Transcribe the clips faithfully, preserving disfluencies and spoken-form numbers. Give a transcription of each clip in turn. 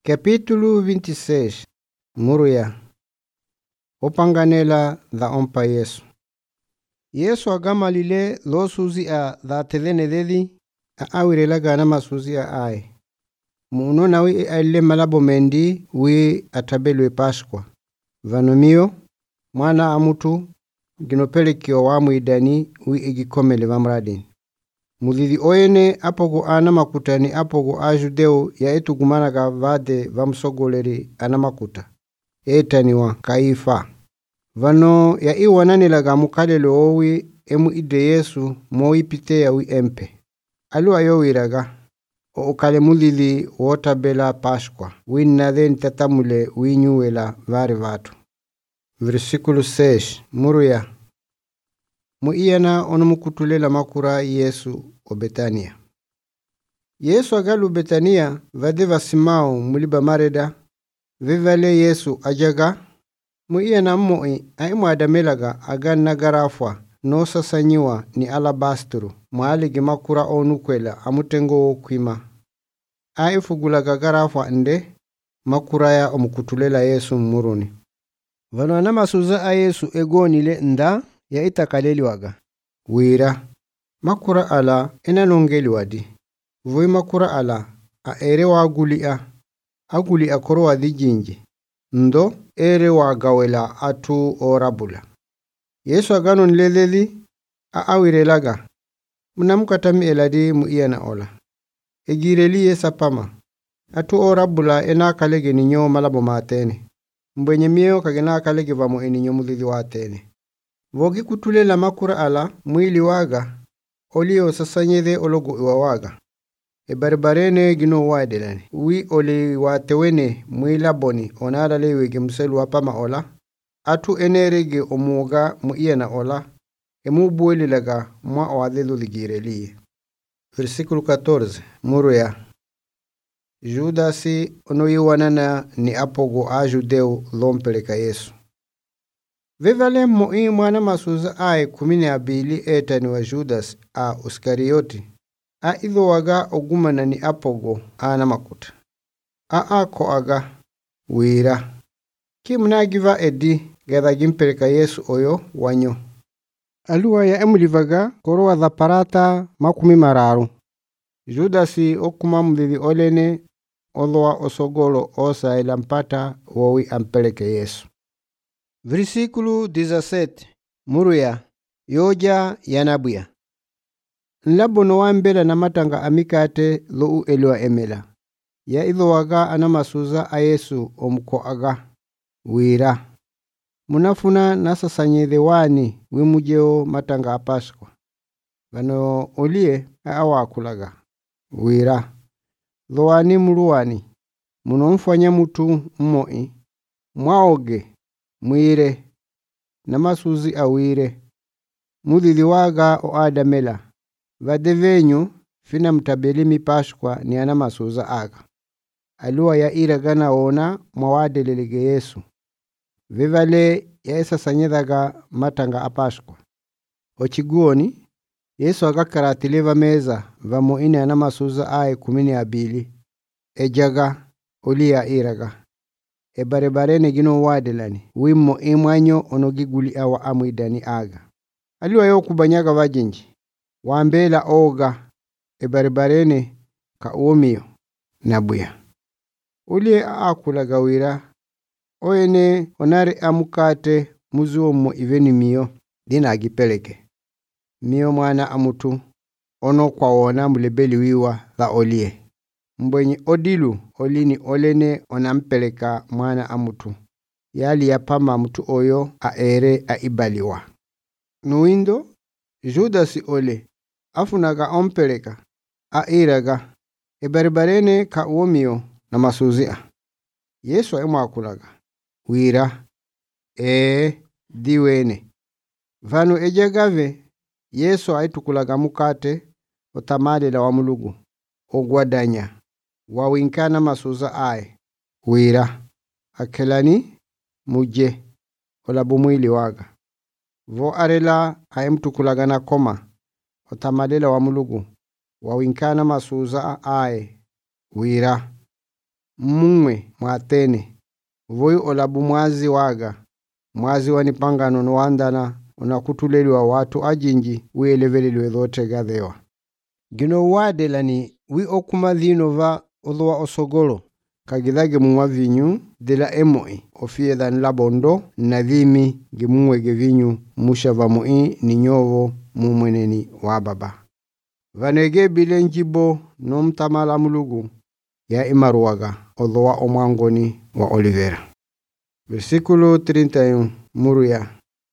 Capítulo vinte e seis. Muruya. Opanganela da ompa Yesu. Yesu agama lile lo suzi a da telene dedi a awire laga na masuzi a ai. Muno na wi aile malabo mendi wi atabelwe Pasqua. Vanomio mwana amutu ginopele kio wamu idani wi igikomele vamradin. Mudhidi oyene apogo ana makutani apogo ajudeu ya etu gumana ka vade vamsogoleri ana makuta. Etani wa Kaifa. Vano ya iwanani laga mukalelo owi emu ide Yesu moi pite ya wi empe. Alu ayo wiraga. O ukale mudhidi wotabela Pasqua. Winna then tatamule winyuwela vari vatu. Versículo seis. Muruya. Mu iyana ono mukutulela makura Yesu o Betania. Yesu agalu Betania vade vasimao muliba mareda vivale Yesu ajaga mu iyana moi aimu adamelaga agan nagarafwa no sasanyiwa ni alabastru mwaligi makura onu kwela amutengo kwima aifugulaga garafwa nde makura ya omukutulela Yesu muruni. Vano anamasuza a Yesu egonile nda ya itakaleli waga. Wira. Makura ala enanongeli wadi. Vui makura ala a ere wa agulia. Agulia koro wadi jinji. Ndo ere wa gawela atu orabula. Yesu agano nleleli a awire laga. Munamukatami eladi muiyana ola. Egireli yesa pama. Atu orabula ena kalege ninyo malabo matene. Mbenye miyo kagena kalege vamo eninyo mudhidi watene. Vogi kutulela makura ala mwili waga olio sasanyede ologo iwawaga. E barbarene gino wadelani. Wi oli watewene mwila boni onada lewege mselu wapama ola. Atu enerege omuoga muiyana ola. E mubueli laga mwa oadelu ligireli. Versículo catorze. Muruya. Judasi ono iwanana ni apogo a judeu lompeleka Yesu. Vivale moi mwana masuza ai kumine abili etani wa Judas a Uskarioti. A idho waga ogumana ni apogo ana makuta. A a ko aga wira. Kimna giva edi gada gimpeleka Yesu oyo wanyo. Aluwa ya emulivaga korowa dha parata makumi mararu. Judasi okuma mdhivi olene olowa osogolo osa ilampata wowi ampeleke Yesu. Versículo dezessete. Muruya. Yoja yanabuya. Nlabono wambela na matanga amikate lou elwa emela. Ya idho waga anamasuza a Yesu omuko aga. Wira. Munafuna nasasanyede wani wimujeo matanga a Pasqua. Vano olie awakulaga. Wira. Dhoani muluwani. Munomfanya mutu mmoi. Mwaoge. Mwire. Namasuzi awire. Mudhidi waga o adamela. Vadevenyu fina mtabelimi Pasqua ni anamasuza aga. Aluwa ya iragana ona mwawadelelege Yesu. Vivale ya esa sanyedaga matanga a Pasqua. Ochiguoni, Yesu aga karatileva meza vamo ine anamasuza ae kumini abili. Ejaga oli ya iraga. E barebarene gino wadelani. Wimo imwanyo onogiguli awa amuidani aga. Aliwa yo kubanyaga vajinji. Wambela oga. E barebarene ka uomio. Nabuya. Ulie aakula gawira. Oyene onare amukate muzuo mo iveni miyo. Dina agipeleke. Miyo mwana amutu. Ono kwa wona mulebeli wiwa la olie. Mbwenye odilu olini olene onampeleka mwana amutu. Yali ya pama mutu oyo a ere a ibaliwa. Nuindo, Judasi ole, afunaga ompeleka, a iraga, e baribarene ka uomio na masuzia. Yesu emu akulaga. Wira, ee, diwene. Vanu ejegave, Yesu aitukulaga mukate, otamade la wamulugu, ogwadanya. Wawinkana masuza ai. Wira. Akelani muje. Olabumwili waga. Vo arela haimtukulaga na koma. Otamadela wa mulugu. Wawinkana masuza ai. Wira. mumwe mwatene voi olabu mwazi waga mwazi wanipangano nwandana unakutuleliwa watu ajinji wieleveleliwe zote gathewa. Gino wadelani wi okuma dhino va odhoa osogolo kagidhage mumwa vinyu dila emoi ofie dhan labondo na dhimi gimumwe gevinyu musha va moi ni nyovo mumweneni wa baba. Vanege bile njibo nomtamala mulugu ya imaruaga odhoa omwangoni wa Olivera. Versículo treinta y uno muruya.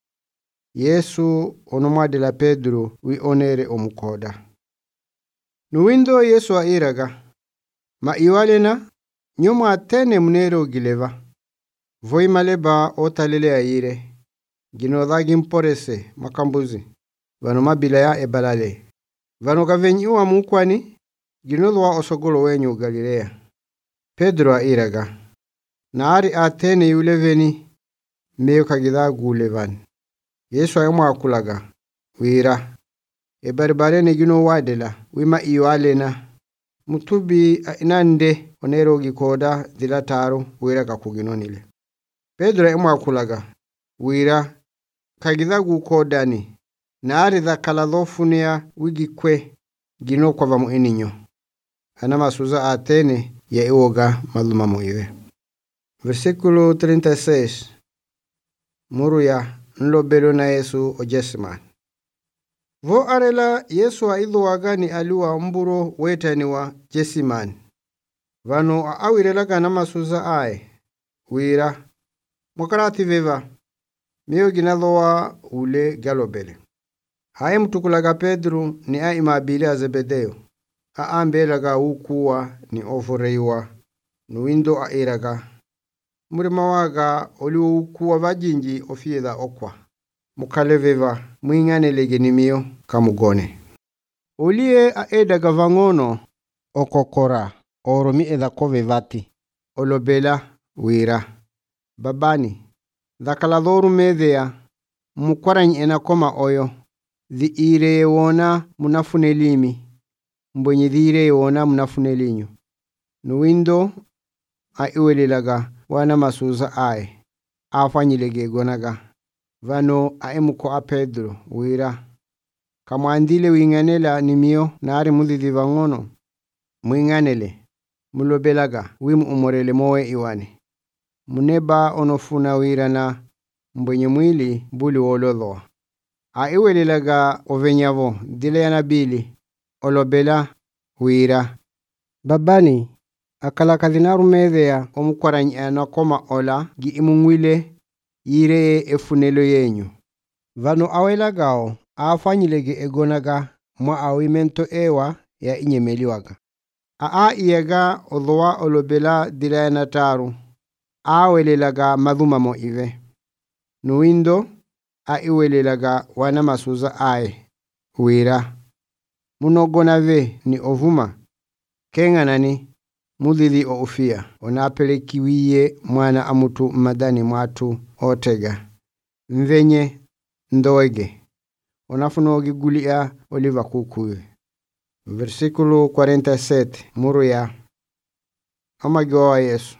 Yesu onomwadela Pedro wi onere omukoda. Nuwindo Yesu a iraga. Ma iwalena nyoma atene munero gileva. Voi maleba otalele aire. Ginodhagi mporese makambuzi. Vano mabila ya ebalale. Vano gavenyi uwa mukwani. Ginodhwa osogolo wenyu Galilea. Pedro a iraga. Naari atene yuleveni. Meyo kagidha gulevani. Yesu ayomwa akulaga. Wira. Ebaribare ne gino wadela. Wima iwalena. Mutubi inande onero gikoda dilataro wira kakuginonile. Pedro ayomwa akulaga. Wira. Kagidha gukodani. Naari dha kaladhofunia wigikwe. Gino kwa vamu eninyo. Anama suza atene ya iwoga maluma muive. Versículo treinta y seis. Muruya nlobelo na Yesu o Gethsemane. Vo arela Yesu a idhuwaga ni aliwa mburo wetani wa Gethsemane. Vano a awirelaga na masuza ae. Wira. Mokarati veva. Miyo ginadhowa ule galobele. Hae mtukulaga Pedro ni a imabili a Zebedeo. A ambelaga ukuwa ni oforeiwa. Nuwindo a iraga. Murima waga oliwo ukuwa vajinji ofiedha okwa. Mukaleveva mwingane legenimio kamugone. Olie a edaga vangono okokora oromi edha kove vati. Olobela wira. Babani. Dhakaladhoru medhea. Mukwarany enakoma oyo. Dhi ire wona munafunelimi. Mbwenye dhi ire wona munafunelinyu. Nuwindo a iwelilaga. Wana masuza ae. Afanyilege gonaga. Vano aemuko a Pedro. Wira. Kamwandile winganela nimio naari mudhidhi vangono. Mwinganele. Mulobelaga. Wimu umorele mowe iwane. Muneba onofuna wira na mbwenye mwili mbuli wolodhoa. Aiwelilaga ovenyavo. Dile ya nabili. Olobela. Wira. Babani. Akala kadhinaru medhea omukwaranyi anakoma ola gi imungwile yire efunelo yenyu. Vano awelagao afanyilege egonaga mwa awimento ewa ya inyemeliwaga. Aa iyega odhoa olobela dilayana taru. Awelelaga madhumamo ive. Nuwindo aiwelelaga wana masuza ae. Wira. Munogonave ni ovuma. Kenganani. Mudhidhi o ufia. Onapelekiwiye mwana amutu madani mwatu otega. Mvenye ndoege. Onafunogi gulia oliva kukuwe. Versículo cuarenta y siete. Muruya. Amagiwa Yesu.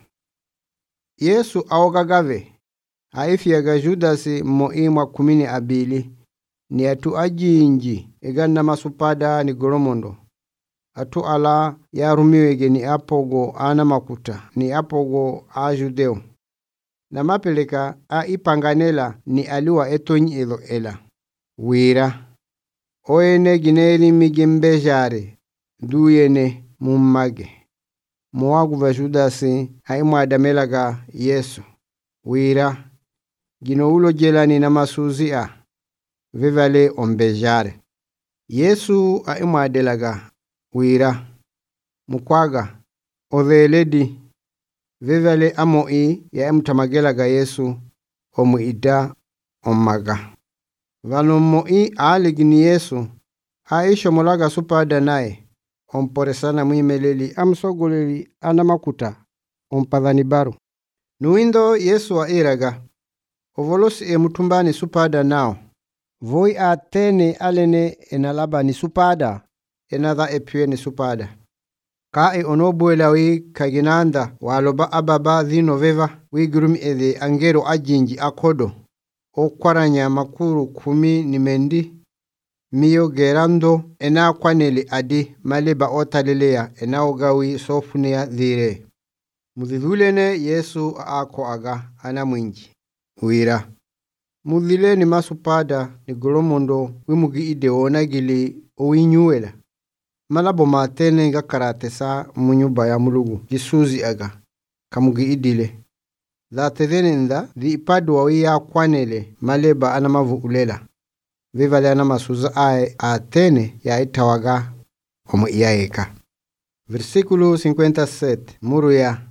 Yesu aogagave. Haifiaga Judasi moimwa kumini abili. Ni atu ajinji. Egana masupada ni goromondo. Atu ala ya rumiwege ni apogo ana makuta. Ni apogo a judeo. Na mapeleka a ipanganela ni aliwa etonyi ilo ela. Wira. Oene gineri migimbejare. Duyene mummage. Mwagu va Judasi haimwa adamelaga Yesu. Wira. Gino ulo jelani na masuzia. Vivale ombejare. Yesu haimwa adelaga. Wira. Mukwaga. Odheledi. Vivale amoi ya emtamagelaga Yesu. Omuida omaga. Vano moi aligini Yesu. Aisho molaga supada nae. Omporesana muimeleli amsogoleli anamakuta. Ompadhani baru. Nuwindo Yesu wa iraga. Ovolosi e mutumbani supada nao. Voi atene alene enalaba ni supada. Enadha epue ni supada. ka e onobuela wi kaginanda waloba ababa dhino veva wigurumi edhe angero ajinji akodo okwaranya makuru kumi ni mendi miyo gerando ena kwaneli adi maleba otalelea ena ogawi sofunia dhire. Mudhidhulene Yesu ako aga ana mwinji. Wira. Mudhile ni masupada ni golomondo wimugi ide onagili owinyuela. Malabo matene nga karatesa munyuba ya mulugu. Jisuzi aga. Kamugi idile. Dhate dhenenda dhi ipadu wa wia kwanele maleba anamavu ulela. Vivale anamasuza ae atene ya itawaga omu iaeka. Versikulo cinquenta e sete. Muru ya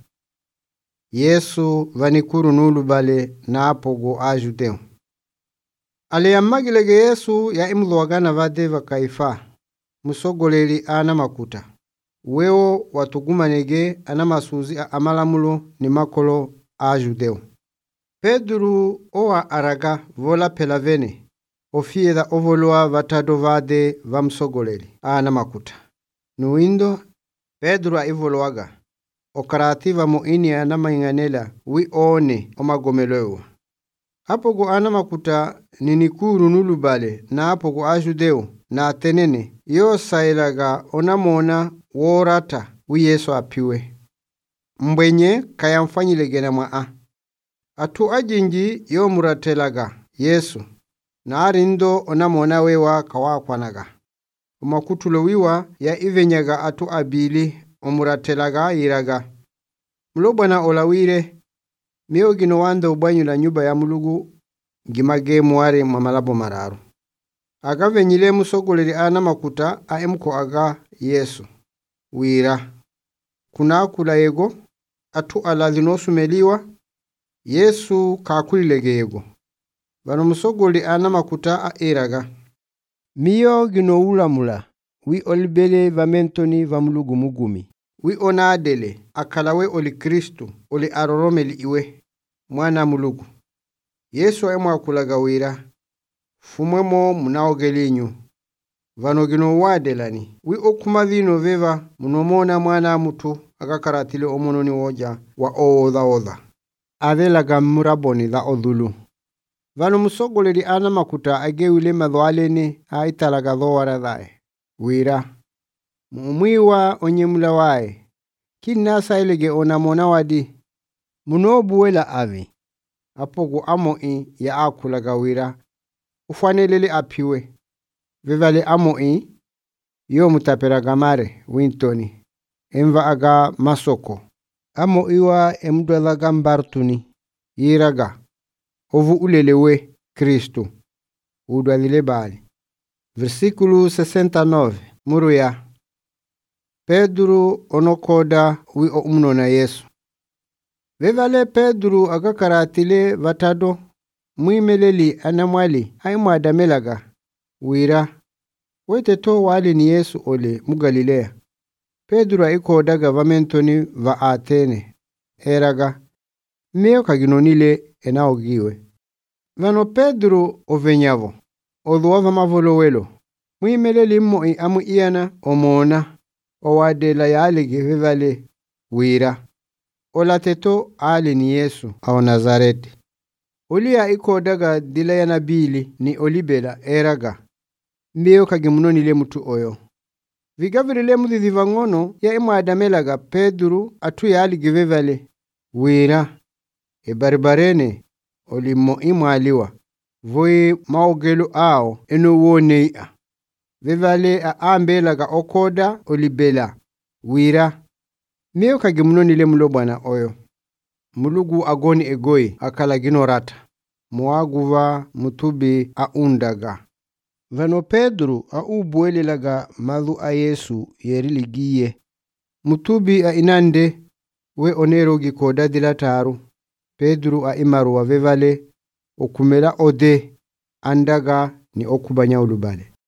Yesu vanikuru nulu bale na apogo ajudeu. Ale ya magilege Yesu ya imdhuagana vade va kaifa. Musogoleri ana makuta. Weo watugumanege ana masuzi amalamulo ni makolo ajudeu. Pedro owa araga vola pelavene. Ofieda ovoloa vatado vade vamsogoleri ana makuta. Nuindo Pedro a ivoloaga. Okarativa moini ana mainganela wi one omagomeloewa. Apogo ana makuta ninikuru nulubale na apogo ajudeu na atenene yo sailaga onamona worata wi Yesu apiwe. Mbwenye kaya mfanyilegena maa. Atu ajinji yo muratelaga Yesu na arindo onamona wewa kawakwanaga. Umakutulo wiwa ya ivenyaga atu abili omuratelaga iraga. Mulobana olawire miyo gino wanda ubanyu la nyuba ya mulugu gimage muare mamalabo mararu. Aga venyile musogoleri ana makuta aemko aga Yesu. Wira. Kuna akula ego atu aladhinosu meliwa Yesu kakulilege ego. Vano musogoli ana makuta a iraga. Miyo gino ulamula. Wi olibele vamentoni vamulugu mugumi. Wi onadele akalawe oli Kristu oli aroromeli iwe mwana mulugu. Yesu emu akulaga wira. Fumwemo munaogelinyu. Vano gino wadelani. Wi okumadhino veva munomona mwana mutu agakaratile omononi woja wa oodha odha. Adelaga muraboni dha odhulu. Vano musogoleri ana makuta agewile madhwaleni haitalaga dhowara dhae. Wira. Mumwiwa onyemula wae. Kina sailege onamona wadi. Munobuwela avi. Apogo amoi ya akulaga wira. Ufanelele apiwe. Vivale amoi. Yo mutapera gamare. Wintoni. Emva aga masoko. Amoiwa emdwela gambartuni. Yiraga. Ovu ulelewe Kristu. Udwadhile bali. Versikulo sessenta e nove. Muru ya Pedro onokoda wi omno na Yesu. Vevale Pedro agakaratile vatado muimeleli anamwali aimwadamelaga. Wira. Wete to wali ni Yesu ole mugalilea. Pedro aikoda gavamentoni va Atene. Eraga. Meo kaginonile enaogiwe. Vano Pedro ovenyavo. Odhuava mavolowelo. Muimeleli moi amu iana omona. Owadela yalege vivale. Wira. Olateto ali ni Yesu au Nazareti. Olia iko daga dila ya nabili ni olibela eraga. Mbeo kagimunonile mutu oyo. Vigavirile mudhivangono ya emu adamelaga Pedro atu yalege vivale. Wira. E baribarene olimo imwaliwa. Voi maogelu ao eno wonea. Vivale a ambelaga okoda olibela. Wira. Meo kagimunonile mulobana oyo. Mulugu agoni egoi akala ginorata. Muaguva mutubi a undaga. Vano Pedro a ubuele laga madhu a Yesu yeriligiye. Mutubi a inande we onero gikoda dilataru. Pedro a imaru wa vivale okumela ode andaga ni okubanya ulubale.